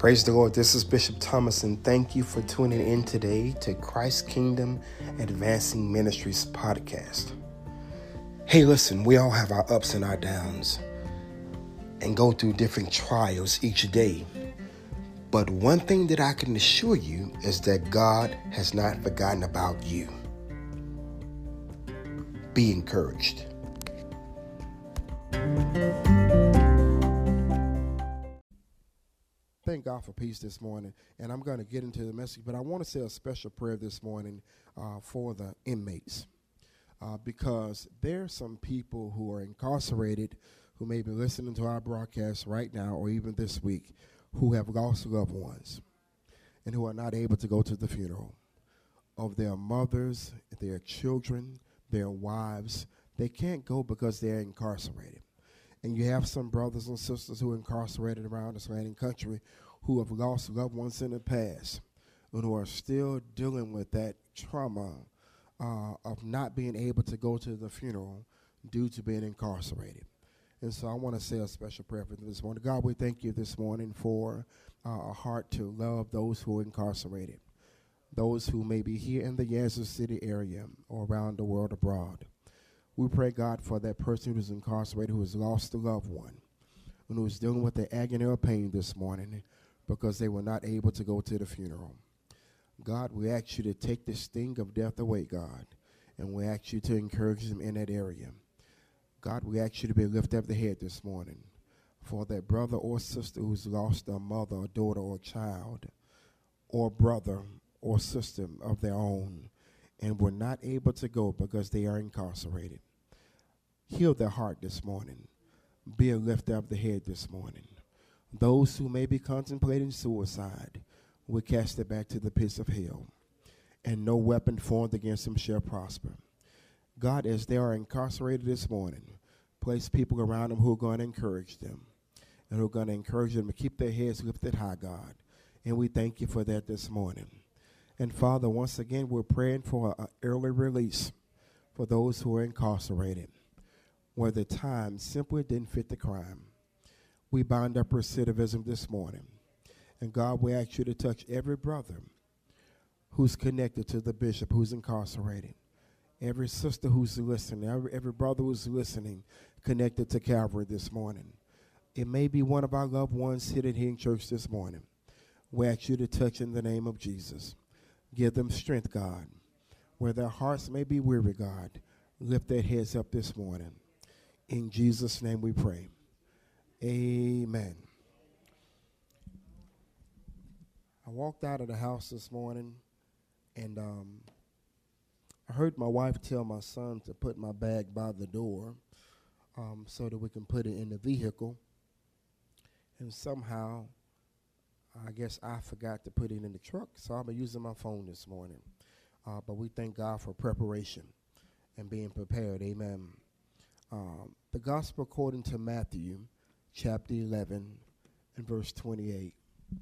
Praise the Lord. This is Bishop Thomas, and thank you for tuning in today to Christ Kingdom Advancing Ministries podcast. Hey, listen, we all have our ups and our downs and go through different trials each day. But one thing that I can assure you is that God has not forgotten about you. Be encouraged. Thank God for peace this morning, and I'm going to get into the message, but I want to say a special prayer this morning for the inmates because there are some people who are incarcerated who may be listening to our broadcast right now or even this week who have lost loved ones and who are not able to go to the funeral of their mothers, their children, their wives. They can't go because they're incarcerated. And you have some brothers and sisters who are incarcerated around this land and country who have lost loved ones in the past and who are still dealing with that trauma of not being able to go to the funeral due to being incarcerated. And so I want to say a special prayer for them this morning. God, we thank you this morning for a heart to love those who are incarcerated, those who may be here in the Yazoo City area or around the world abroad. We pray, God, for that person who's incarcerated, who has lost a loved one, and who is dealing with the agony or pain this morning because they were not able to go to the funeral. God, we ask you to take the sting of death away, God, and we ask you to encourage them in that area. God, we ask you to be lift up the head this morning for that brother or sister who's lost a mother or daughter or child or brother or sister of their own, and were not able to go because they are incarcerated. Heal their heart this morning. Be a lift of the head this morning. Those who may be contemplating suicide, we cast it back to the pits of hell, and no weapon formed against them shall prosper. God, as they are incarcerated this morning, place people around them who are going to encourage them, and who are going to encourage them to keep their heads lifted high, God. And we thank you for that this morning. And Father, once again, we're praying for an early release for those who are incarcerated, where the time simply didn't fit the crime. We bind up recidivism this morning. And God, we ask you to touch every brother who's connected to the bishop who's incarcerated, every sister who's listening, every brother who's listening, connected to Calvary this morning. It may be one of our loved ones sitting here in church this morning. We ask you to touch in the name of Jesus. Give them strength, God. Where their hearts may be weary, God, lift their heads up this morning. In Jesus' name we pray. Amen. I walked out of the house this morning, and I heard my wife tell my son to put my bag by the door so that we can put it in the vehicle. And somehow, I guess I forgot to put it in the truck, so I'll be using my phone this morning. But we thank God for preparation and being prepared. Amen. The gospel according to Matthew, chapter 11, and verse 28.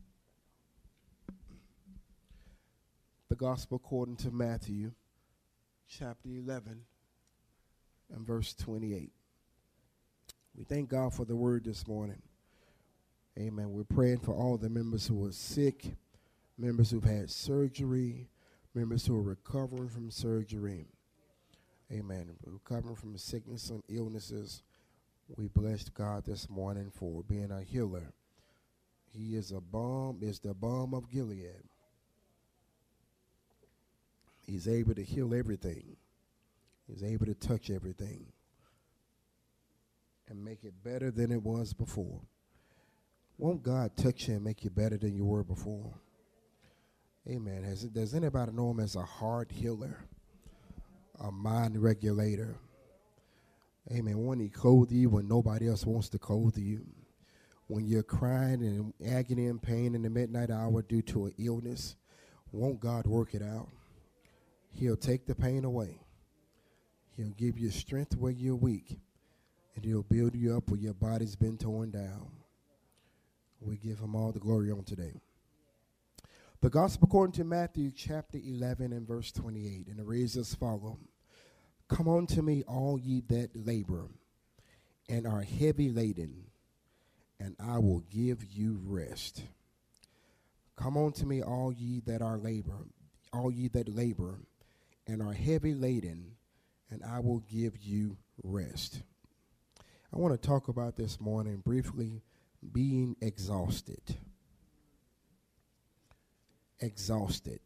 The gospel according to Matthew, chapter 11, and verse 28. We thank God for the word this morning. Amen. We're praying for all the members who are sick, members who've had surgery, members who are recovering from surgery. Amen. Recovering from sickness and illnesses. We bless God this morning for being a healer. He is the balm of Gilead. He's able to heal everything. He's able to touch everything and make it better than it was before. Won't God touch you and make you better than you were before? Amen. Does anybody know him as a heart healer, a mind regulator? Amen. When he clothes you when nobody else wants to clothe you, when you're crying in agony and pain in the midnight hour due to an illness, won't God work it out? He'll take the pain away. He'll give you strength where you're weak, and he'll build you up where your body's been torn down. We give him all the glory on today. The gospel according to Matthew chapter 11 and verse 28, and it reads as follows. Come unto me, all ye that labor and are heavy laden, and I will give you rest. Come unto me, all ye that labor and are heavy laden, and I will give you rest. I want to talk about this morning briefly, being exhausted. Exhausted.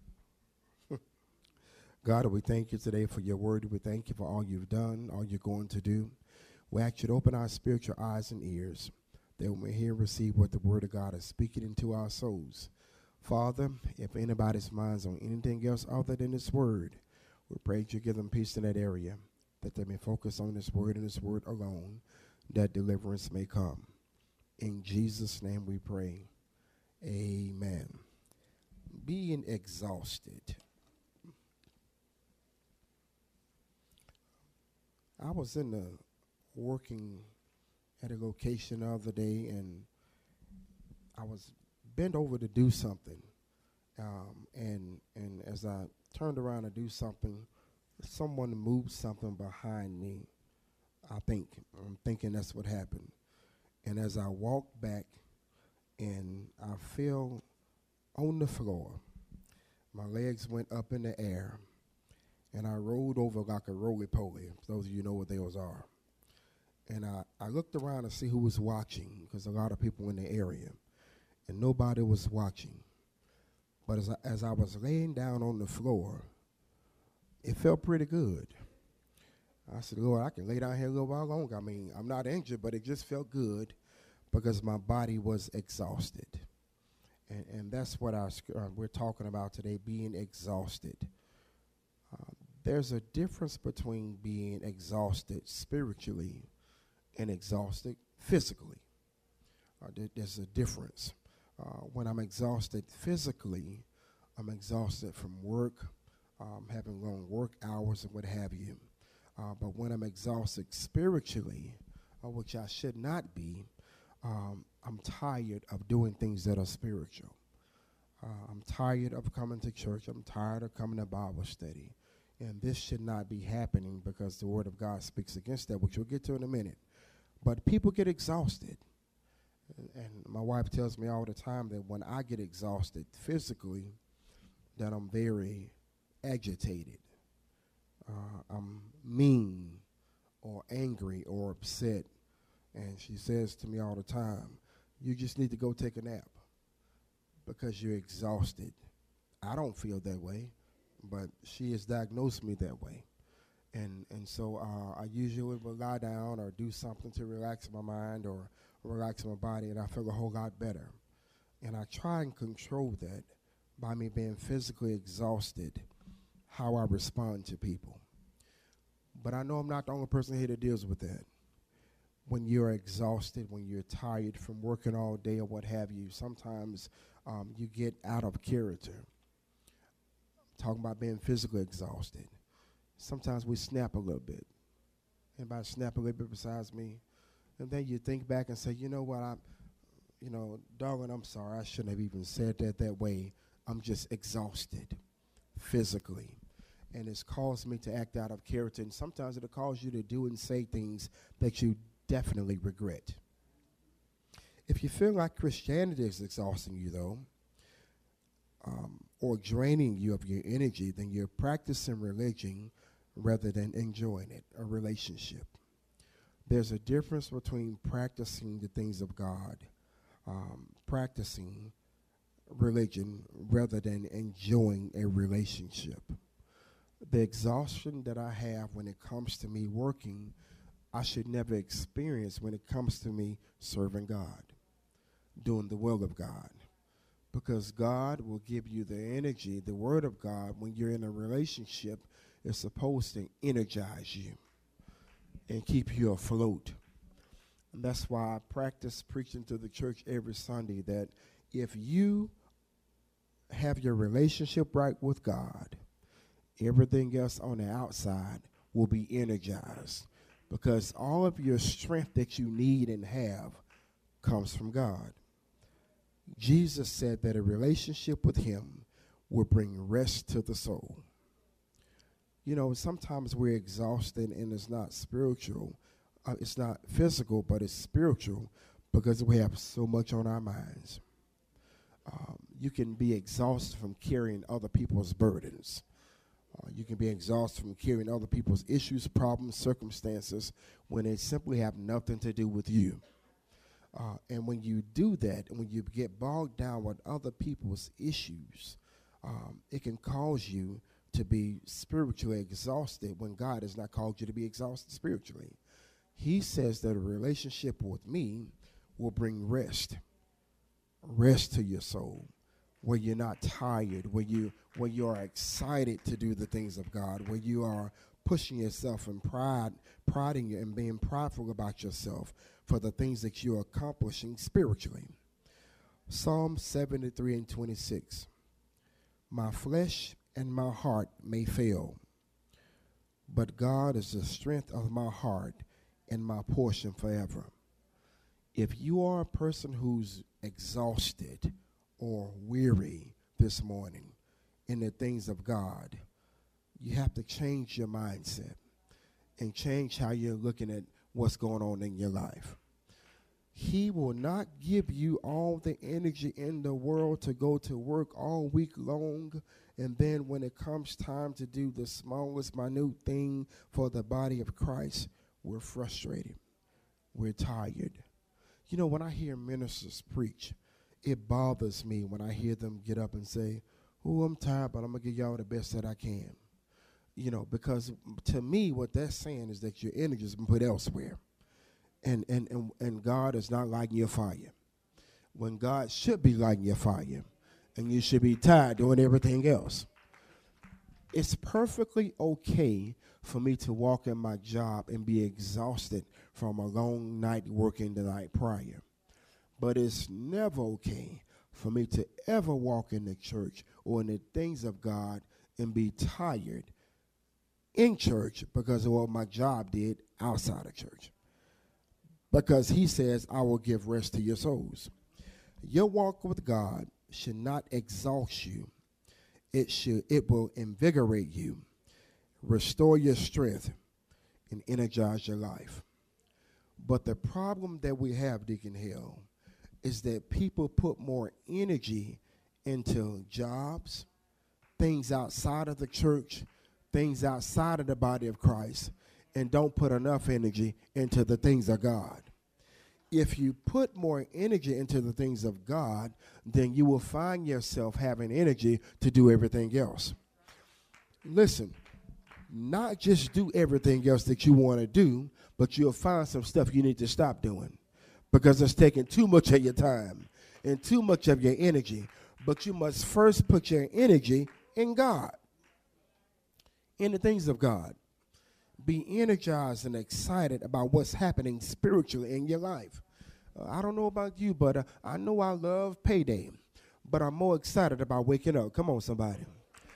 God, we thank you today for your word. We thank you for all you've done, all you're going to do. We ask you to open our spiritual eyes and ears that we may hear and receive what the word of God is speaking into our souls. Father, if anybody's mind's on anything else other than this word, we pray that you give them peace in that area, that they may focus on this word and this word alone, that deliverance may come. In Jesus' name we pray. Amen. Being exhausted. I was working at a location the other day, and I was bent over to do something. And as I turned around to do something, someone moved something behind me. I'm thinking that's what happened. And as I walked back, and I fell on the floor, my legs went up in the air, and I rolled over like a roly-poly. Those of you know what those are. And I looked around to see who was watching, because a lot of people in the area, and nobody was watching. But as I was laying down on the floor, it felt pretty good. I said, Lord, I can lay down here a little while longer. I mean, I'm not injured, but it just felt good because my body was exhausted. And that's what we're talking about today, being exhausted. There's a difference between being exhausted spiritually and exhausted physically. There's a difference. When I'm exhausted physically, I'm exhausted from work, having long work hours and what have you. But when I'm exhausted spiritually, which I should not be, I'm tired of doing things that are spiritual. I'm tired of coming to church. I'm tired of coming to Bible study. And this should not be happening because the Word of God speaks against that, which we'll get to in a minute. But people get exhausted. And my wife tells me all the time that when I get exhausted physically, that I'm very agitated. I'm mean or angry or upset. And she says to me all the time, you just need to go take a nap because you're exhausted. I don't feel that way, but she has diagnosed me that way. And so I usually will lie down or do something to relax my mind or relax my body, and I feel a whole lot better. And I try and control that by me being physically exhausted, how I respond to people. But I know I'm not the only person here that deals with that. When you're exhausted, when you're tired from working all day or what have you, sometimes you get out of character. Talking about being physically exhausted. Sometimes we snap a little bit. Anybody snap a little bit besides me? And then you think back and say, you know what, darling, I'm sorry. I shouldn't have even said that way. I'm just exhausted physically. And it's caused me to act out of character. And sometimes it'll cause you to do and say things that you definitely regret. If you feel like Christianity is exhausting you, though, or draining you of your energy, then you're practicing religion rather than enjoying it, a relationship. There's a difference between practicing the things of God, practicing religion rather than enjoying a relationship. The exhaustion that I have when it comes to me working, I should never experience when it comes to me serving God, doing the will of God. Because God will give you the energy, the Word of God, when you're in a relationship, is supposed to energize you and keep you afloat. And that's why I practice preaching to the church every Sunday that if you have your relationship right with God, everything else on the outside will be energized because all of your strength that you need and have comes from God. Jesus said that a relationship with him will bring rest to the soul. You know, sometimes we're exhausted and it's not spiritual. It's not physical, but it's spiritual because we have so much on our minds. You can be exhausted from carrying other people's burdens. You can be exhausted from carrying other people's issues, problems, circumstances when they simply have nothing to do with you. And when you do that, and when you get bogged down with other people's issues, it can cause you to be spiritually exhausted when God has not called you to be exhausted spiritually. He says that a relationship with me will bring rest to your soul, where you're not tired, where you are excited to do the things of God, where you are pushing yourself and priding you and being prideful about yourself for the things that you're accomplishing spiritually. Psalm 73:26. My flesh and my heart may fail, but God is the strength of my heart and my portion forever. If you are a person who's exhausted or weary this morning in the things of God, you have to change your mindset and change how you're looking at what's going on in your life. He will not give you all the energy in the world to go to work all week long, and then when it comes time to do the smallest minute thing for the body of Christ, we're frustrated. We're tired. You know, when I hear ministers preach, it bothers me when I hear them get up and say, "Oh, I'm tired, but I'm going to give y'all the best that I can." You know, because to me, what they're saying is that your energy has been put elsewhere. And God is not lighting your fire. When God should be lighting your fire, and you should be tired doing everything else. It's perfectly okay for me to walk in my job and be exhausted from a long night working the night prior. But it's never okay for me to ever walk in the church or in the things of God and be tired in church because of what my job did outside of church. Because he says, I will give rest to your souls. Your walk with God should not exhaust you. It will invigorate you, restore your strength, and energize your life. But the problem that we have, Deacon Hill, is that people put more energy into jobs, things outside of the church, things outside of the body of Christ, and don't put enough energy into the things of God. If you put more energy into the things of God, then you will find yourself having energy to do everything else. Listen, not just do everything else that you want to do, but you'll find some stuff you need to stop doing because it's taking too much of your time and too much of your energy. But you must first put your energy in God, in the things of God. Be energized and excited about what's happening spiritually in your life. I don't know about you, but I know I love payday, but I'm more excited about waking up. Come on, somebody.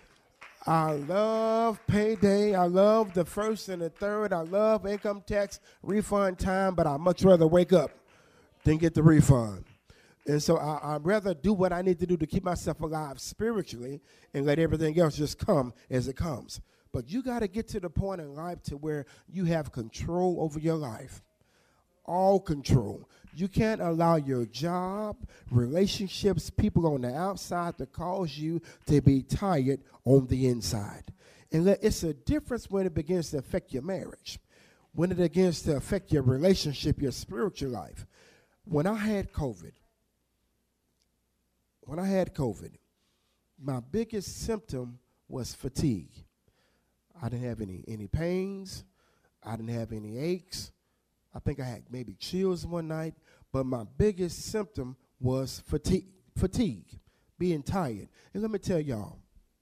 I love payday. I love the first and the third. I love income tax refund time, but I'd much rather wake up than get the refund. And so I'd rather do what I need to do to keep myself alive spiritually and let everything else just come as it comes. But you got to get to the point in life to where you have control over your life. All control. You can't allow your job, relationships, people on the outside to cause you to be tired on the inside. And it's a difference when it begins to affect your marriage, when it begins to affect your relationship, your spiritual life. When I had COVID, my biggest symptom was fatigue. I didn't have any pains. I didn't have any aches. I think I had maybe chills one night, but my biggest symptom was fatigue, being tired. And let me tell y'all,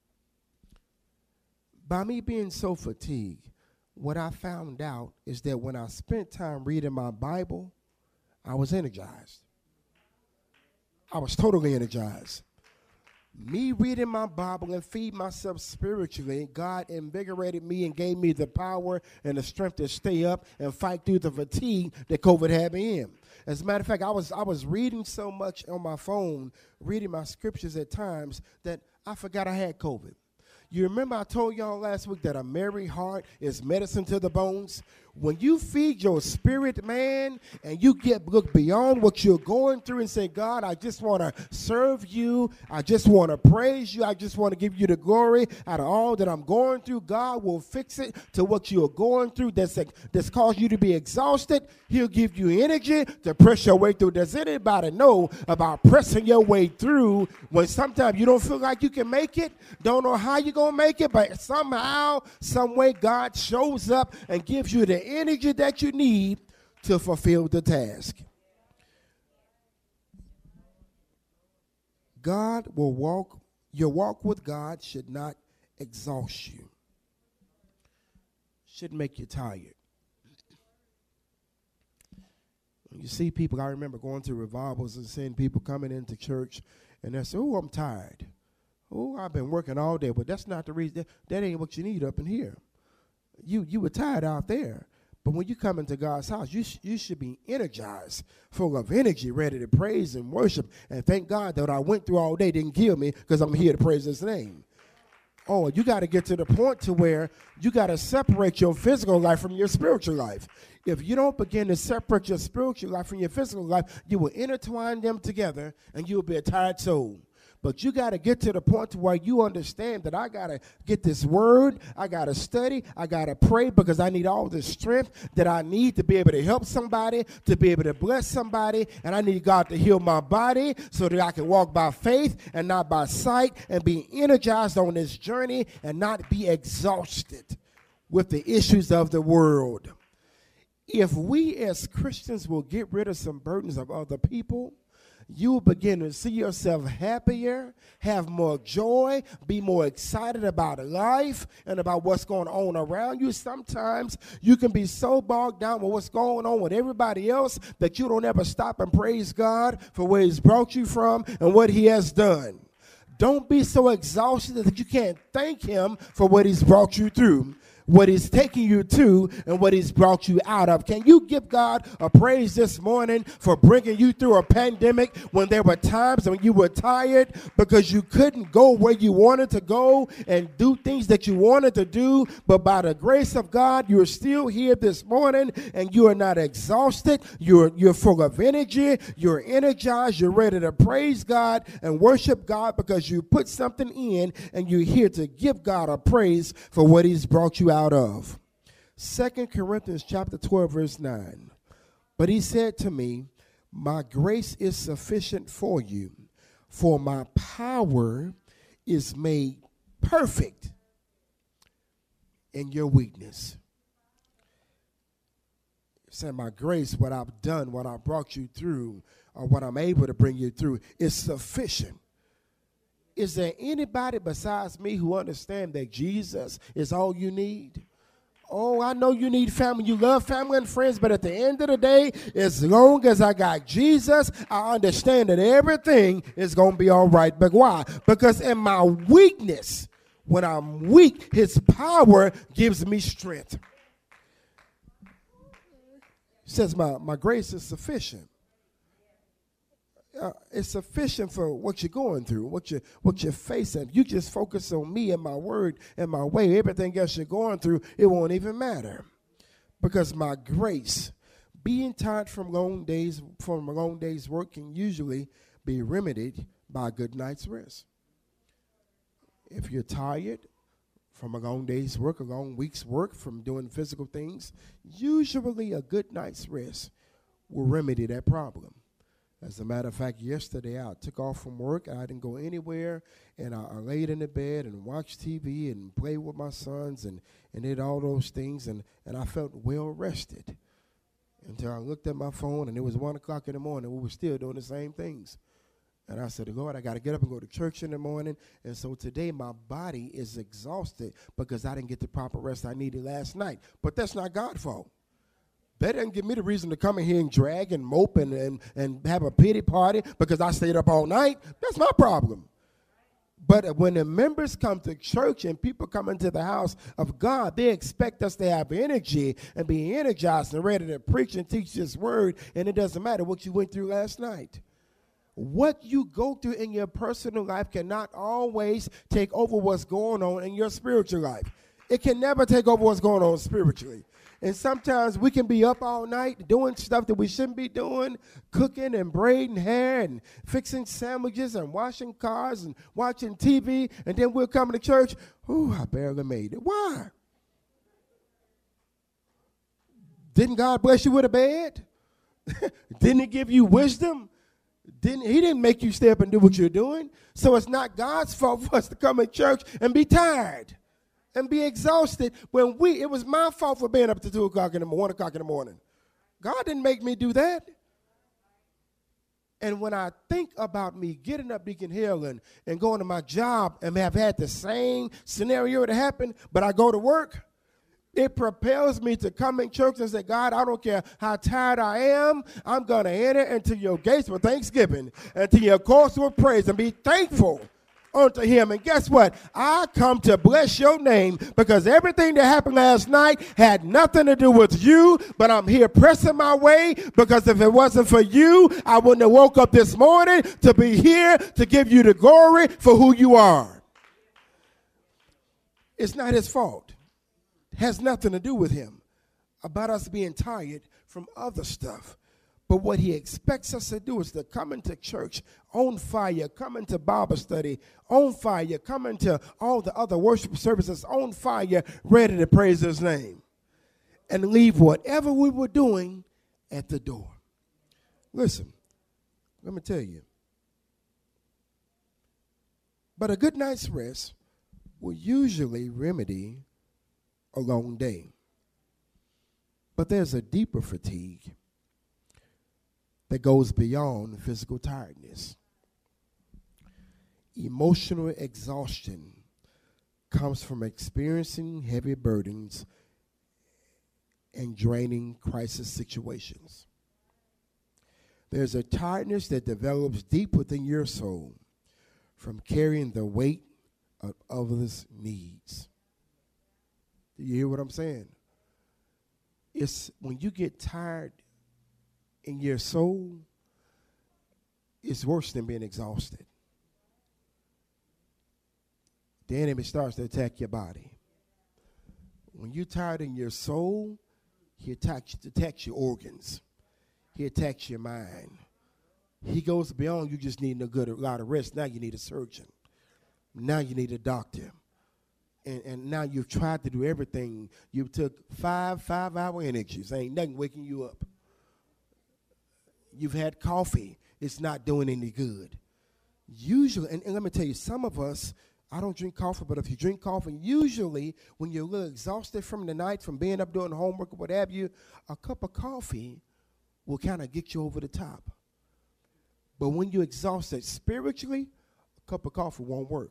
by me being so fatigued, what I found out is that when I spent time reading my Bible, I was energized. I was totally energized. Me reading my Bible and feed myself spiritually, God invigorated me and gave me the power and the strength to stay up and fight through the fatigue that COVID had me in. As a matter of fact, I was reading so much on my phone, reading my scriptures at times, that I forgot I had COVID. You remember I told y'all last week that a merry heart is medicine to the bones? When you feed your spirit, man, and you look beyond what you're going through and say, God, I just want to serve you. I just want to praise you. I just want to give you the glory out of all that I'm going through. God will fix it to what you're going through that's caused you to be exhausted. He'll give you energy to press your way through. Does anybody know about pressing your way through when sometimes you don't feel like you can make it? Don't know how you're going to make it, but somehow, some way, God shows up and gives you the energy that you need to fulfill the task. Your walk with God should not exhaust you. Should make you tired. When you see people, I remember going to revivals and seeing people coming into church and they say, oh, I'm tired. Oh, I've been working all day. But that's not the reason. That ain't what you need up in here. You were tired out there. But when you come into God's house, you should be energized, full of energy, ready to praise and worship. And thank God that what I went through all day didn't kill me because I'm here to praise his name. Oh, you got to get to the point to where you got to separate your physical life from your spiritual life. If you don't begin to separate your spiritual life from your physical life, you will intertwine them together and you will be a tired soul. But you got to get to the point to where you understand that I got to get this word, I got to study, I got to pray because I need all the strength that I need to be able to help somebody, to be able to bless somebody, and I need God to heal my body so that I can walk by faith and not by sight and be energized on this journey and not be exhausted with the issues of the world. If we as Christians will get rid of some burdens of other people, you will begin to see yourself happier, have more joy, be more excited about life and about what's going on around you. Sometimes you can be so bogged down with what's going on with everybody else that you don't ever stop and praise God for where he's brought you from and what he has done. Don't be so exhausted that you can't thank him for what he's brought you through, what he's taking you to, and what he's brought you out of. Can you give God a praise this morning for bringing you through a pandemic when there were times when you were tired because you couldn't go where you wanted to go and do things that you wanted to do, but by the grace of God, you're still here this morning and you are not exhausted. You're full of energy. You're energized. You're ready to praise God and worship God because you put something in and you're here to give God a praise for what he's brought you out of. 2 Corinthians chapter 12 verse 9. But he said to me, my grace is sufficient for you, for my power is made perfect in your weakness. He said my grace, what I've done, what I brought you through, or what I'm able to bring you through is sufficient. Is there anybody besides me who understands that Jesus is all you need? Oh, I know you need family. You love family and friends, but at the end of the day, as long as I got Jesus, I understand that everything is going to be all right. But why? Because in my weakness, when I'm weak, his power gives me strength. He says my grace is sufficient. It's sufficient for what you're going through, what you're facing. You just focus on me and my word and my way. Everything else you're going through, it won't even matter. Because my grace, being tired from a long day's work can usually be remedied by a good night's rest. If you're tired from a long day's work, a long week's work, from doing physical things, usually a good night's rest will remedy that problem. As a matter of fact, yesterday I took off from work. I didn't go anywhere, and I laid in the bed and watched TV and played with my sons and did all those things, and I felt well rested until I looked at my phone, and it was 1 o'clock in the morning. We were still doing the same things. And I said, Lord, I got to get up and go to church in the morning. And so today my body is exhausted because I didn't get the proper rest I needed last night. But that's not God's fault. That doesn't give me the reason to come in here and drag and mope and have a pity party because I stayed up all night. That's my problem. But when the members come to church and people come into the house of God, they expect us to have energy and be energized and ready to preach and teach this word. And it doesn't matter what you went through last night. What you go through in your personal life cannot always take over what's going on in your spiritual life. It can never take over what's going on spiritually. And sometimes we can be up all night doing stuff that we shouldn't be doing, cooking and braiding hair and fixing sandwiches and washing cars and watching TV, and then we'll come to church, ooh, I barely made it. Why? Didn't God bless you with a bed? Didn't he give you wisdom? He didn't make you stay up and do what you're doing. So it's not God's fault for us to come to church and be tired and be exhausted when it was my fault for being up to 2 o'clock in the morning, 1 o'clock in the morning. God didn't make me do that. And when I think about me getting up Deacon Hill and going to my job and have had the same scenario to happen, but I go to work, it propels me to come in church and say, God, I don't care how tired I am, I'm going to enter into your gates with thanksgiving and to your courts with praise and be thankful unto him. And guess what? I come to bless your name because everything that happened last night had nothing to do with you, but I'm here pressing my way because if it wasn't for you, I wouldn't have woke up this morning to be here to give you the glory for who you are. It's not his fault. It has nothing to do with him about us being tired from other stuff. But what he expects us to do is to come into church on fire, come into Bible study on fire, come into all the other worship services on fire, ready to praise his name, and leave whatever we were doing at the door. Listen, let me tell you. But a good night's rest will usually remedy a long day. But there's a deeper fatigue that goes beyond physical tiredness. Emotional exhaustion comes from experiencing heavy burdens and draining crisis situations. There's a tiredness that develops deep within your soul from carrying the weight of others' needs. Do you hear what I'm saying? It's when you get tired in your soul, it's worse than being exhausted. The enemy starts to attack your body. When you're tired in your soul, he attacks your organs. He attacks your mind. He goes beyond you just needing a lot of rest. Now you need a surgeon. Now you need a doctor. And now you've tried to do everything. You took 5-hour energies. Ain't nothing waking you up. You've had coffee. It's not doing any good. Usually, and let me tell you, some of us, I don't drink coffee, but if you drink coffee, usually when you're a little exhausted from the night, from being up doing homework or what have you, a cup of coffee will kind of get you over the top. But when you're exhausted spiritually, a cup of coffee won't work.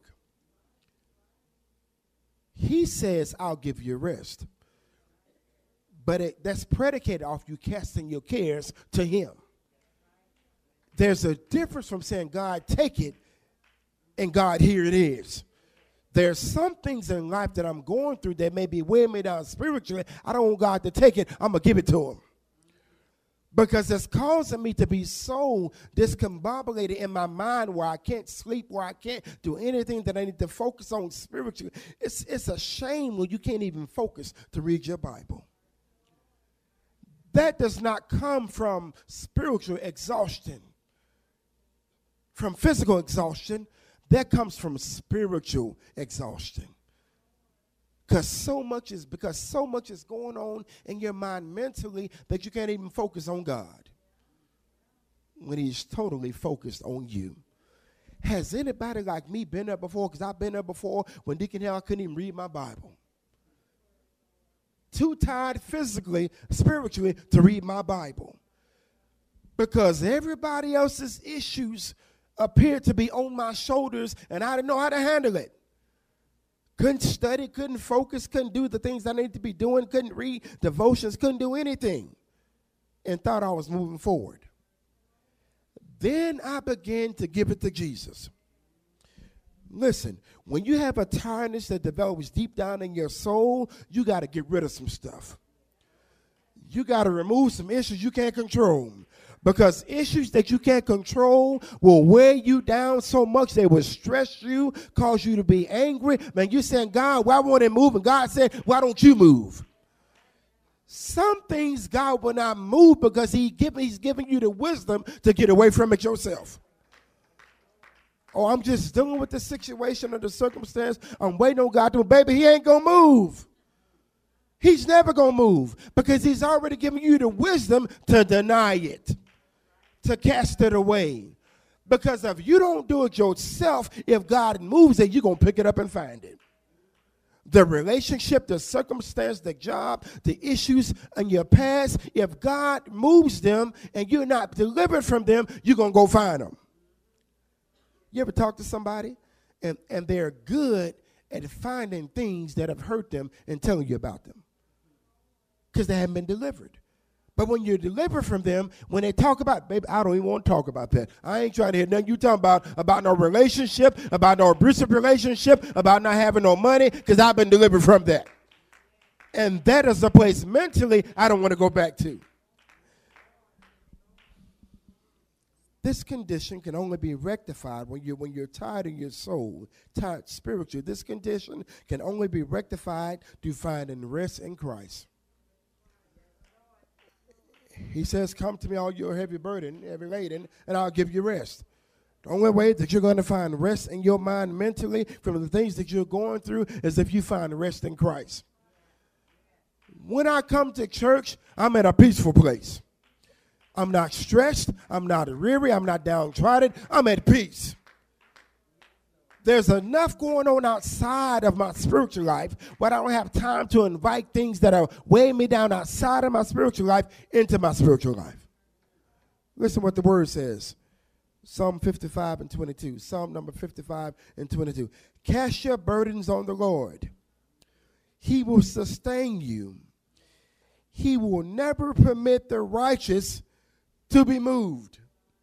He says, I'll give you rest. But that's predicated off you casting your cares to him. There's a difference from saying, God, take it, and God, here it is. There's some things in life that I'm going through that may be weighing me down spiritually. I don't want God to take it. I'm going to give it to him. Because it's causing me to be so discombobulated in my mind where I can't sleep, where I can't do anything that I need to focus on spiritually. It's a shame when you can't even focus to read your Bible. That does not come from spiritual exhaustion, from physical exhaustion. That comes from spiritual exhaustion. Because so much is going on in your mind mentally that you can't even focus on God when he's totally focused on you. Has anybody like me been there before? Because I've been there before when Deacon Hill, I couldn't even read my Bible. Too tired physically, spiritually to read my Bible. Because everybody else's issues appeared to be on my shoulders and I didn't know how to handle it. Couldn't study, couldn't focus, couldn't do the things I needed to be doing, couldn't read devotions, couldn't do anything, and thought I was moving forward. Then I began to give it to Jesus. Listen, when you have a tiredness that develops deep down in your soul, you got to get rid of some stuff. You got to remove some issues you can't control. Because issues that you can't control will wear you down so much they will stress you, cause you to be angry. Man, you're saying, God, why won't it move? And God said, why don't you move? Some things God will not move because he's giving you the wisdom to get away from it yourself. Oh, I'm just dealing with the situation or the circumstance. I'm waiting on God to move. Baby, he ain't going to move. He's never going to move because he's already given you the wisdom to deny it, to cast it away. Because if you don't do it yourself, if God moves it, you're going to pick it up and find it. The relationship, the circumstance, the job, the issues in your past, if God moves them and you're not delivered from them, you're going to go find them. You ever talk to somebody and they're good at finding things that have hurt them and telling you about them because they haven't been delivered. But when you're delivered from them, when they talk about, baby, I don't even want to talk about that. I ain't trying to hear nothing you talking about no relationship, about no abusive relationship, about not having no money, because I've been delivered from that. And that is a place mentally I don't want to go back to. This condition can only be rectified when you're tired in your soul, tired spiritually. This condition can only be rectified through finding rest in Christ. He says, come to me, all your heavy burden, heavy laden, and I'll give you rest. The only way that you're going to find rest in your mind mentally from the things that you're going through is if you find rest in Christ. When I come to church, I'm at a peaceful place. I'm not stressed. I'm not weary. I'm not downtrodden. I'm at peace. There's enough going on outside of my spiritual life, but I don't have time to invite things that are weighing me down outside of my spiritual life into my spiritual life. Listen what the word says. Psalm 55 and 22. Psalm number 55 and 22. Cast your burdens on the Lord. He will sustain you. He will never permit the righteous to be moved.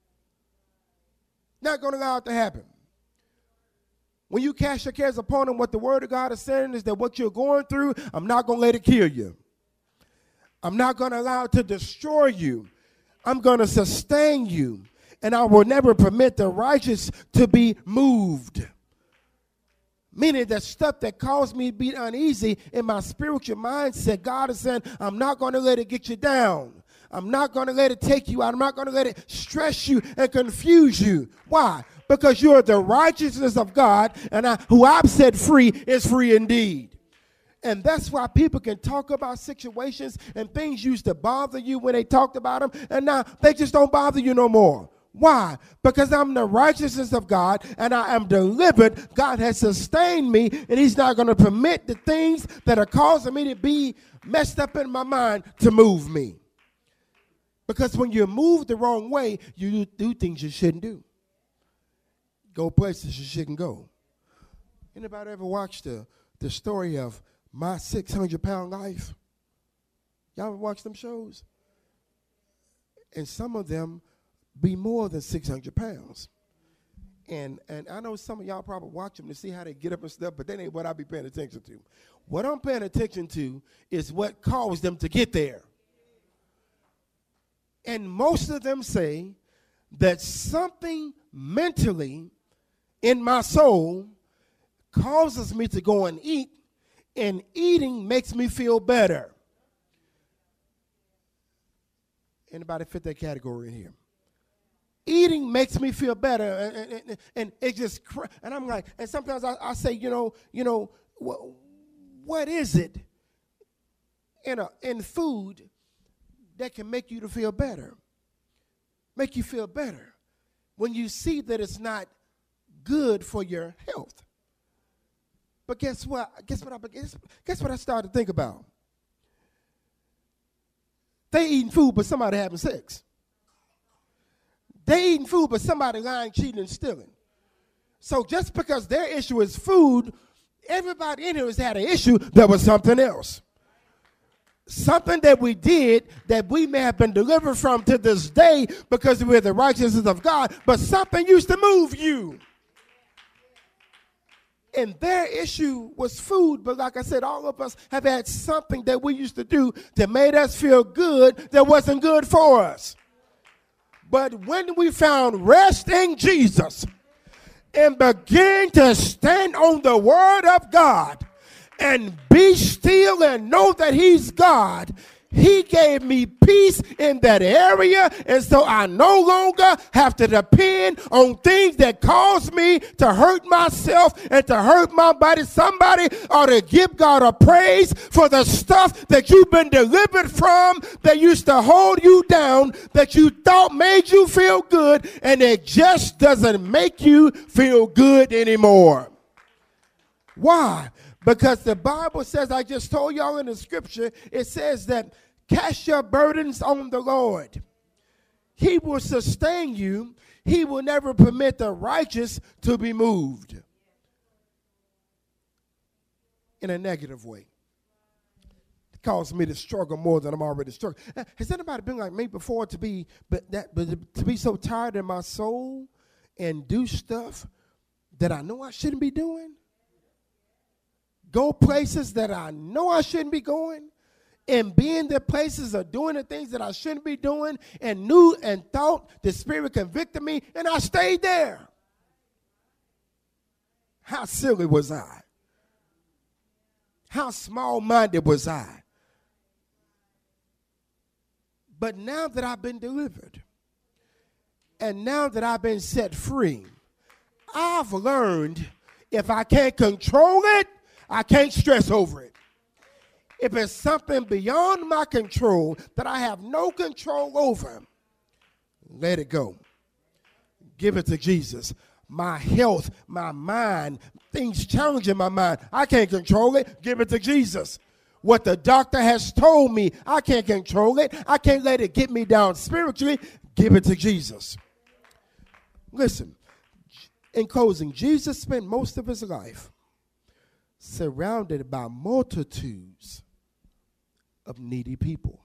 Not going to allow it to happen. When you cast your cares upon him, what the word of God is saying is that what you're going through, I'm not going to let it kill you. I'm not going to allow it to destroy you. I'm going to sustain you. And I will never permit the righteous to be moved. Meaning that stuff that caused me to be uneasy in my spiritual mindset, God is saying, I'm not going to let it get you down. I'm not going to let it take you out. I'm not going to let it stress you and confuse you. Why? Because you're the righteousness of God, and who I've set free is free indeed. And that's why people can talk about situations and things used to bother you when they talked about them, and now they just don't bother you no more. Why? Because I'm the righteousness of God, and I am delivered. God has sustained me, and he's not going to permit the things that are causing me to be messed up in my mind to move me. Because when you move the wrong way, you do things you shouldn't do. Go places you shouldn't go. Anybody ever watched the story of My 600-Pound Life? Y'all ever watch them shows? And some of them be more than 600 pounds. And I know some of y'all probably watch them to see how they get up and stuff, but that ain't what I be paying attention to. What I'm paying attention to is what caused them to get there. And most of them say that something mentally in my soul causes me to go and eat, and eating makes me feel better. Anybody fit that category in here? Eating makes me feel better, and it just, and I'm like, and sometimes I say, what is it in food that can make you to feel better? Make you feel better when you see that it's not good for your health. But guess what? Guess what I started to think about? They eating food, but somebody having sex. They eating food, but somebody lying, cheating, and stealing. So just because their issue is food, everybody in here has had an issue that was something else. Something that we did that we may have been delivered from to this day because we're the righteousness of God, but something used to move you. And their issue was food, but like I said, all of us have had something that we used to do that made us feel good that wasn't good for us. But when we found rest in Jesus and began to stand on the word of God and be still and know that he's God, he gave me peace in that area, and so I no longer have to depend on things that cause me to hurt myself and to hurt my body. Somebody ought to give God a praise for the stuff that you've been delivered from, that used to hold you down, that you thought made you feel good, and it just doesn't make you feel good anymore. Why? Because the Bible says, I just told y'all in the scripture, it says that cast your burdens on the Lord. He will sustain you. He will never permit the righteous to be moved. In a negative way. It causes me to struggle more than I'm already struggling. Has anybody been like me before to be so tired in my soul and do stuff that I know I shouldn't be doing? Go places that I know I shouldn't be going, and be in the places of doing the things that I shouldn't be doing, and knew and thought the Spirit convicted me, and I stayed there. How silly was I? How small-minded was I? But now that I've been delivered, and now that I've been set free, I've learned if I can't control it, I can't stress over it. If it's something beyond my control that I have no control over, let it go. Give it to Jesus. My health, my mind, things challenging my mind, I can't control it. Give it to Jesus. What the doctor has told me, I can't control it. I can't let it get me down spiritually. Give it to Jesus. Listen, in closing, Jesus spent most of his life surrounded by multitudes of needy people.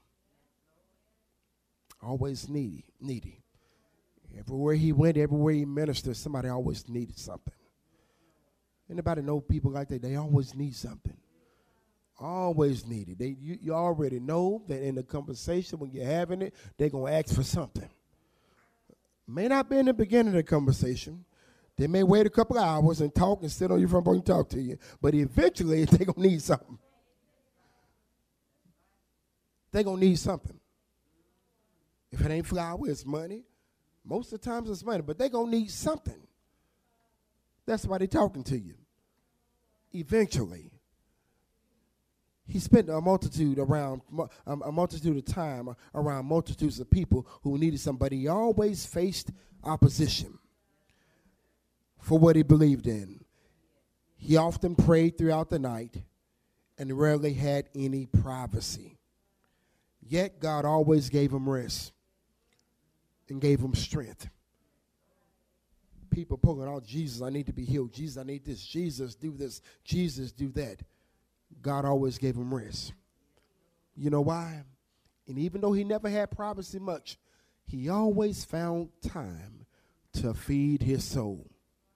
Always needy. Everywhere he went, everywhere he ministered, somebody always needed something. Anybody know people like that? They always need something. Always need it. You already know that in the conversation when you're having it, they're going to ask for something. May not be in the beginning of the conversation. They may wait a couple of hours and talk and sit on your front porch and talk to you. But eventually, they're going to need something. They're going to need something. If it ain't flour, it's money. Most of the times it's money, but they're going to need something. That's why they're talking to you. Eventually. He spent a multitude of time around multitudes of people who needed somebody. He always faced opposition for what he believed in. He often prayed throughout the night and rarely had any privacy. Yet God always gave him rest and gave him strength. People pulling out, Jesus, I need to be healed. Jesus, I need this. Jesus, do this. Jesus, do that. God always gave him rest. You know why? And even though he never had privacy much, he always found time to feed his soul.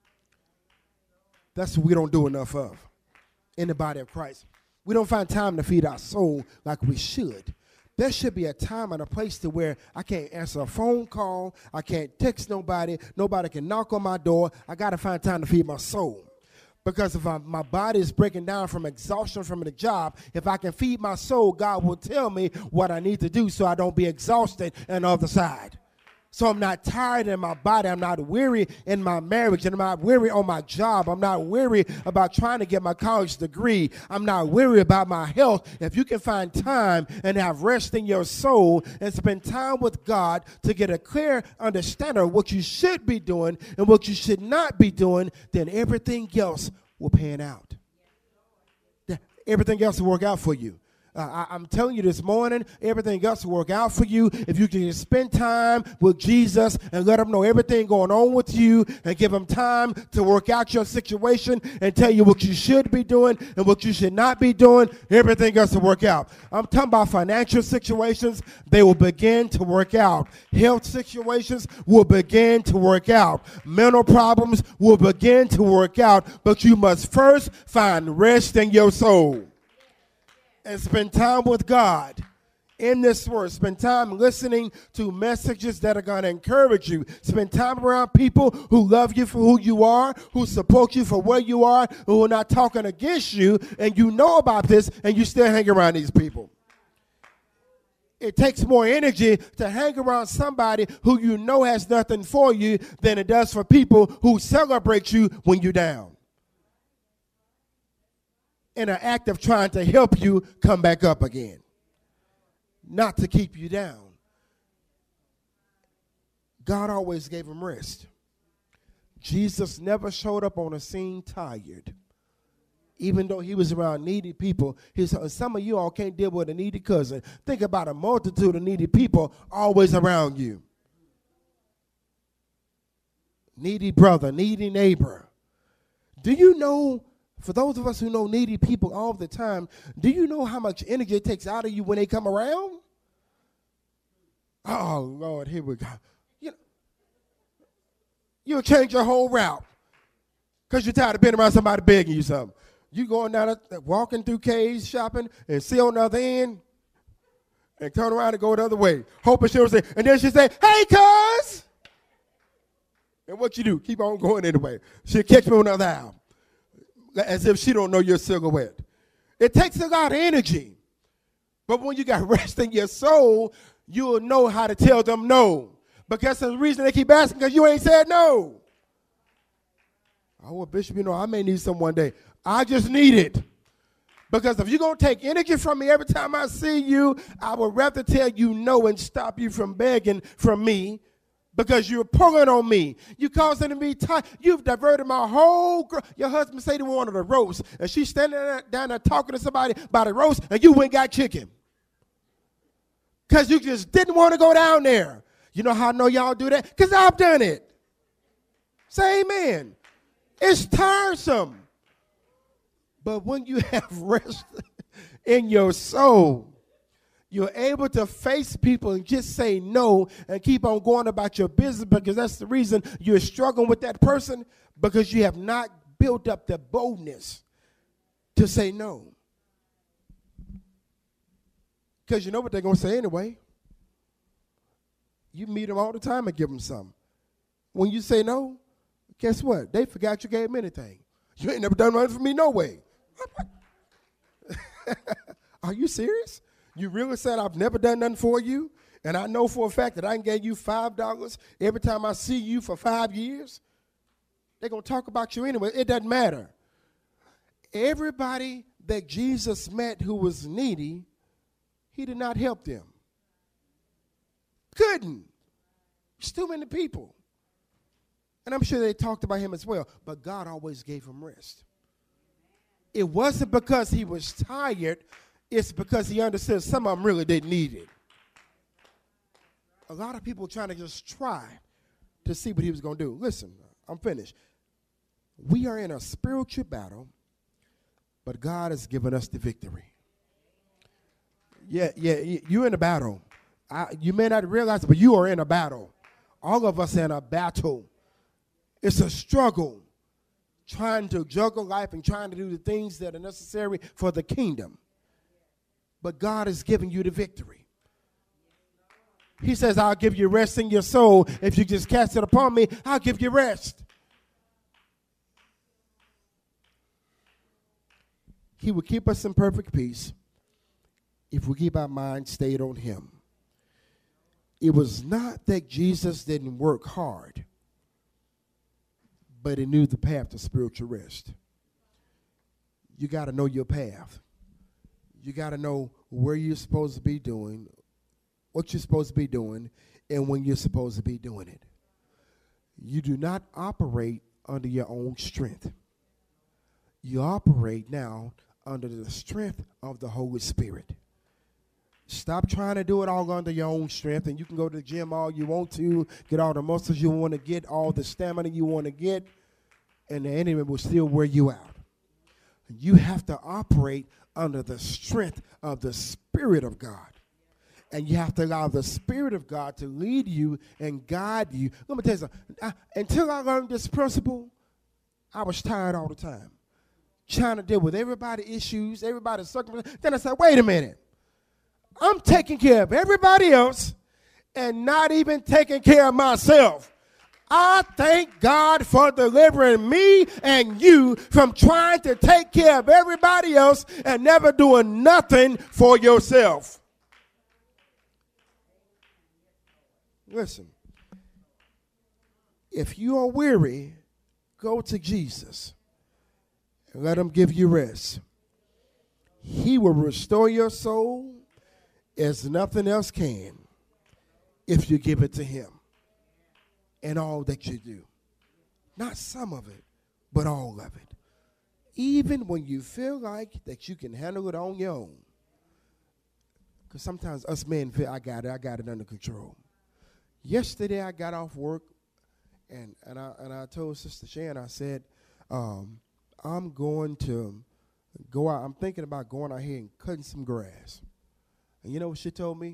That's what we don't do enough of in the body of Christ. We don't find time to feed our soul like we should. There should be a time and a place to where I can't answer a phone call. I can't text nobody. Nobody can knock on my door. I got to find time to feed my soul. Because if my body is breaking down from exhaustion from the job, if I can feed my soul, God will tell me what I need to do so I don't be exhausted on the other side. So I'm not tired in my body. I'm not weary in my marriage. And I'm not weary on my job. I'm not weary about trying to get my college degree. I'm not weary about my health. If you can find time and have rest in your soul and spend time with God to get a clear understanding of what you should be doing and what you should not be doing, then everything else will pan out. Everything else will work out for you. I'm telling you this morning, everything else will work out for you if you can just spend time with Jesus and let him know everything going on with you and give him time to work out your situation and tell you what you should be doing and what you should not be doing. Everything else will work out. I'm talking about financial situations. They will begin to work out. Health situations will begin to work out. Mental problems will begin to work out. But you must first find rest in your soul and spend time with God in this word. Spend time listening to messages that are going to encourage you. Spend time around people who love you for who you are, who support you for where you are, who are not talking against you, and you know about this, and you still hang around these people. It takes more energy to hang around somebody who you know has nothing for you than it does for people who celebrate you when you're down, in an act of trying to help you come back up again, not to keep you down. God always gave him rest. Jesus never showed up on a scene tired. Even though he was around needy people, some of you all can't deal with a needy cousin. Think about a multitude of needy people always around you. Needy brother, needy neighbor. Do you know, for those of us who know needy people all the time, do you know how much energy it takes out of you when they come around? Oh, Lord, here we go. You'll change your whole route because you're tired of being around somebody begging you something. You going down, walking through K's, shopping, and see on the other end, and turn around and go the other way, hoping she'll say, and then she'll say, hey, cuz. And what you do? Keep on going anyway. She'll catch me on the other aisle, as if she don't know your silhouette. It takes a lot of energy. But when you got rest in your soul, you'll know how to tell them no. Because the reason they keep asking, because you ain't said no. Oh, well, Bishop, I may need some one day. I just need it. Because if you're going to take energy from me every time I see you, I would rather tell you no and stop you from begging from me because you're pulling on me. You causing me tired. You've diverted my whole Your husband said he wanted a roast, and she's standing down there talking to somebody about a roast, and you went and got chicken. Because you just didn't want to go down there. You know how I know y'all do that? Because I've done it. Say amen. It's tiresome. But when you have rest in your soul, you're able to face people and just say no and keep on going about your business, because that's the reason you're struggling with that person, because you have not built up the boldness to say no. Because you know what they're going to say anyway. You meet them all the time and give them something. When you say no, guess what? They forgot you gave them anything. You ain't never done nothing for me, no way. Are you serious? You really said I've never done nothing for you? And I know for a fact that I can give you $5 every time I see you for 5 years? They're going to talk about you anyway. It doesn't matter. Everybody that Jesus met who was needy, he did not help them. Couldn't. There's too many people. And I'm sure they talked about him as well. But God always gave him rest. It wasn't because he was tired. It's because he understood some of them really didn't need it. A lot of people trying to just try to see what he was going to do. Listen, I'm finished. We are in a spiritual battle, but God has given us the victory. Yeah, you're in a battle. You may not realize it, but you are in a battle. All of us are in a battle. It's a struggle, trying to juggle life and trying to do the things that are necessary for the kingdom. But God has given you the victory. He says, I'll give you rest in your soul. If you just cast it upon me, I'll give you rest. He will keep us in perfect peace if we keep our mind stayed on him. It was not that Jesus didn't work hard, but he knew the path to spiritual rest. You got to know your path. You got to know where you're supposed to be doing, what you're supposed to be doing, and when you're supposed to be doing it. You do not operate under your own strength. You operate now under the strength of the Holy Spirit. Stop trying to do it all under your own strength, and you can go to the gym all you want to, get all the muscles you want to get, all the stamina you want to get, and the enemy will still wear you out. You have to operate under the strength of the Spirit of God. And you have to allow the Spirit of God to lead you and guide you. Let me tell you something. Until I learned this principle, I was tired all the time, trying to deal with everybody's issues, everybody's circumstances. Then I said, wait a minute. I'm taking care of everybody else and not even taking care of myself. I thank God for delivering me and you from trying to take care of everybody else and never doing nothing for yourself. Listen, if you are weary, go to Jesus and let him give you rest. He will restore your soul as nothing else can if you give it to him and all that you do. Not some of it, but all of it. Even when you feel like that you can handle it on your own. Because sometimes us men feel, I got it under control. Yesterday I got off work and I told Sister Shan, I said, I'm going to go out. I'm thinking about going out here and cutting some grass. And you know what she told me?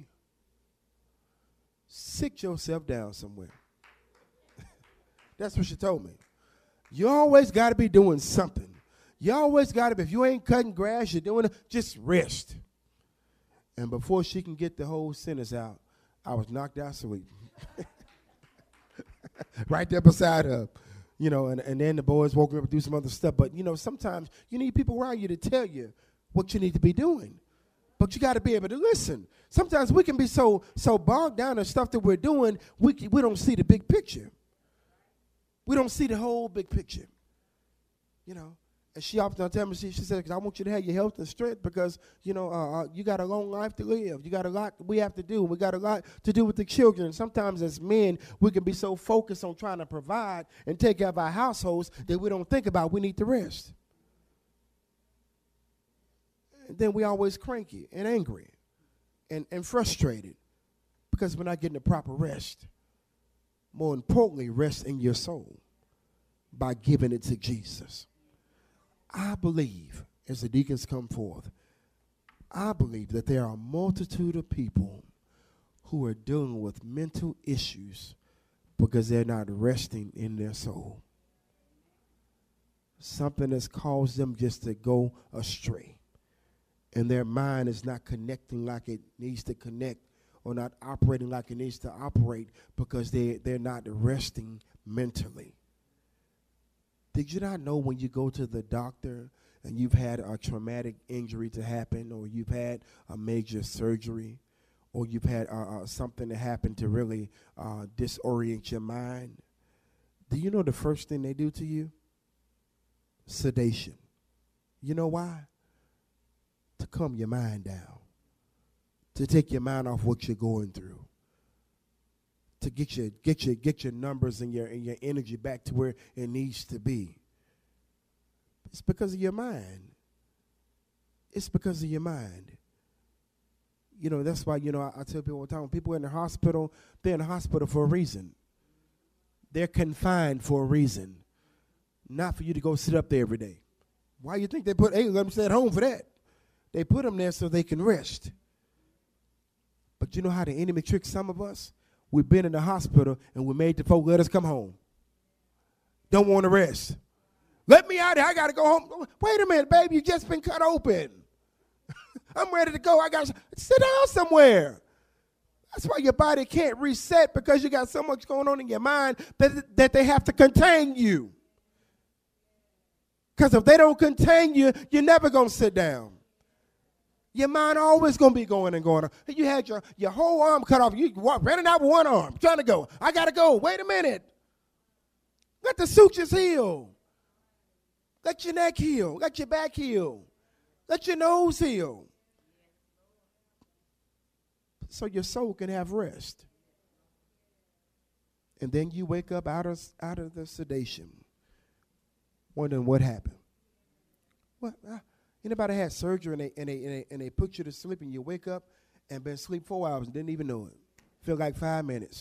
Sit yourself down somewhere. That's what she told me. You always got to be doing something. You always got to be, if you ain't cutting grass, you're doing it, just rest. And before she can get the whole sentence out, I was knocked out asleep. Right there beside her. You know, and then the boys woke me up and do some other stuff. But, you know, sometimes you need people around you to tell you what you need to be doing. But you got to be able to listen. Sometimes we can be so bogged down in stuff that we're doing, we don't see the big picture. We don't see the whole big picture. You know, and she often tells me, she said, because I want you to have your health and strength because, you know, you got a long life to live. You got a lot we have to do. We got a lot to do with the children. Sometimes as men, we can be so focused on trying to provide and take care of our households that we don't think about we need to rest. And then we always cranky and angry and frustrated because we're not getting the proper rest. More importantly, rest in your soul by giving it to Jesus. I believe, as the deacons come forth, I believe that there are a multitude of people who are dealing with mental issues because they're not resting in their soul. Something has caused them just to go astray. And their mind is not connecting like it needs to connect or not operating like it needs to operate because they're not resting mentally. Did you not know when you go to the doctor and you've had a traumatic injury to happen or you've had a major surgery or you've had something that happened to really disorient your mind? Do you know the first thing they do to you? Sedation. You know why? To calm your mind down. To take your mind off what you're going through. To get your numbers and your energy back to where it needs to be. It's because of your mind. It's because of your mind. You know, that's why, you know, I tell people all the time, when people are in the hospital, they're in the hospital for a reason. They're confined for a reason. Not for you to go sit up there every day. Why you think they let them stay at home for that? They put them there so they can rest. But you know how the enemy tricks some of us? We've been in the hospital and we made the folk let us come home. Don't want to rest. Let me out here. I got to go home. Wait a minute, baby. You just been cut open. I'm ready to go. I got to sit down somewhere. That's why your body can't reset because you got so much going on in your mind that they have to contain you. Because if they don't contain you, you're never going to sit down. Your mind always going to be going and going. You had your whole arm cut off. You running out with one arm, trying to go. I got to go. Wait a minute. Let the sutures heal. Let your neck heal. Let your back heal. Let your nose heal. So your soul can have rest. And then you wake up out of the sedation, wondering what happened. What? Anybody had surgery and they put you to sleep and you wake up and been asleep 4 hours and didn't even know it. Feel like 5 minutes.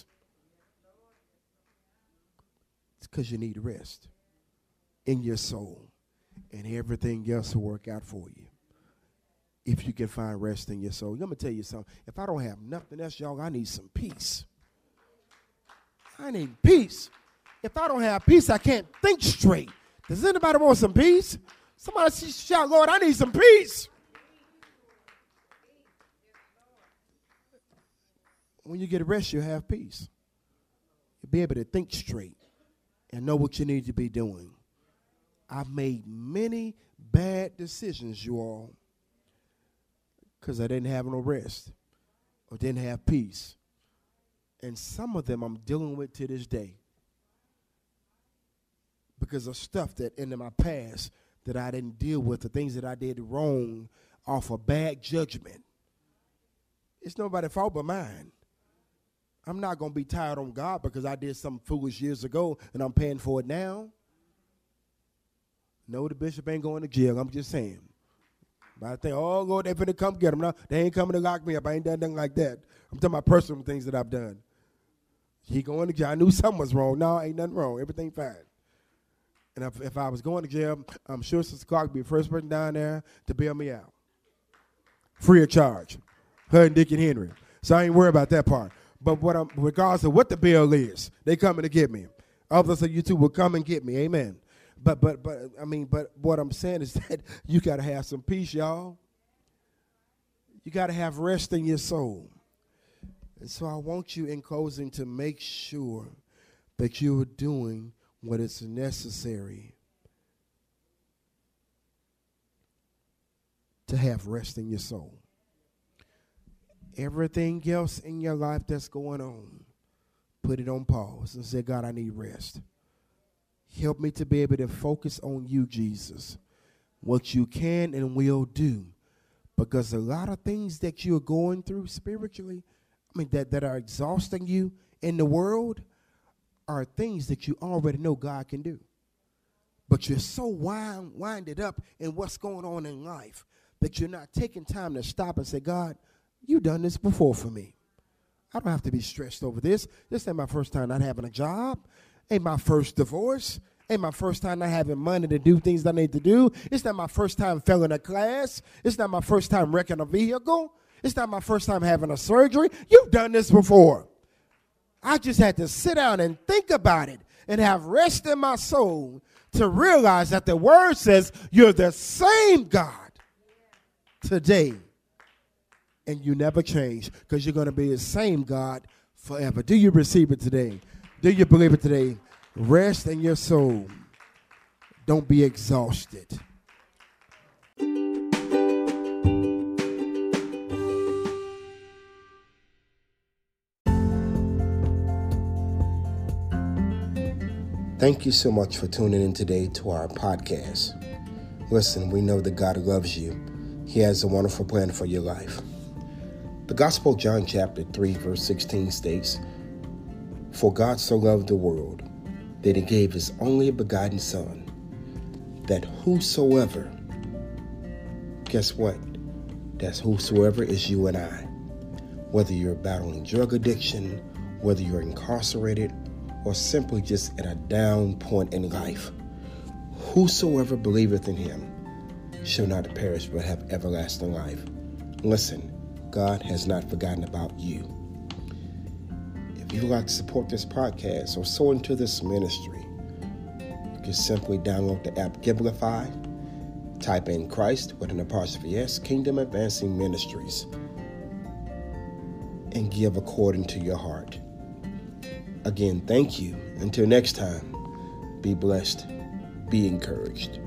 It's because you need rest in your soul and everything else will work out for you. If you can find rest in your soul. Let me tell you something. If I don't have nothing else, y'all, I need some peace. I need peace. If I don't have peace, I can't think straight. Does anybody want some peace? Somebody shout, Lord, I need some peace. when you get rest, you have peace. You'll be able to think straight and know what you need to be doing. I've made many bad decisions, you all, because I didn't have no rest or didn't have peace. And some of them I'm dealing with to this day because of stuff that in my past that I didn't deal with, the things that I did wrong off of bad judgment. It's nobody's fault but mine. I'm not going to be tired on God because I did something foolish years ago and I'm paying for it now. No, the bishop ain't going to jail. I'm just saying. But I think, oh, Lord, they're going to come get him. No, they ain't coming to lock me up. I ain't done nothing like that. I'm talking about personal things that I've done. He going to jail. I knew something was wrong. No, ain't nothing wrong. Everything fine. And if I was going to jail, I'm sure Sister Clark would be the first person down there to bail me out. Free of charge. Her and Dick and Henry. So I ain't worried about that part. But regardless of what the bill is, they coming to get me. Others of you two will come and get me. Amen. But what I'm saying is that you got to have some peace, y'all. You got to have rest in your soul. And so I want you in closing to make sure that you are doing what is necessary to have rest in your soul. Everything else in your life that's going on, put it on pause and say, God, I need rest. Help me to be able to focus on you, Jesus, what you can and will do. Because a lot of things that you're going through spiritually, that are exhausting you in the world, are things that you already know God can do. But you're so winded up in what's going on in life that you're not taking time to stop and say, God, you've done this before for me. I don't have to be stressed over this. This ain't my first time not having a job. Ain't my first divorce. Ain't my first time not having money to do things that I need to do. It's not my first time failing a class. It's not my first time wrecking a vehicle. It's not my first time having a surgery. You've done this before. I just had to sit down and think about it and have rest in my soul to realize that the word says you're the same God today. And you never change because you're going to be the same God forever. Do you receive it today? Do you believe it today? Rest in your soul. Don't be exhausted. Thank you so much for tuning in today to our podcast. Listen, we know that God loves you. He has a wonderful plan for your life. The Gospel of John chapter 3 verse 16 states, "For God so loved the world that he gave his only begotten Son, that whosoever," guess what? That's whosoever is you and I. Whether you're battling drug addiction, whether you're incarcerated, or simply just at a down point in life, whosoever believeth in him shall not perish but have everlasting life. Listen, God has not forgotten about you. If you would like to support this podcast or sow into this ministry, you can simply download the app Givelify, type in Christ with an apostrophe S, Kingdom Advancing Ministries, and give according to your heart. Again, thank you. Until next time, be blessed, be encouraged.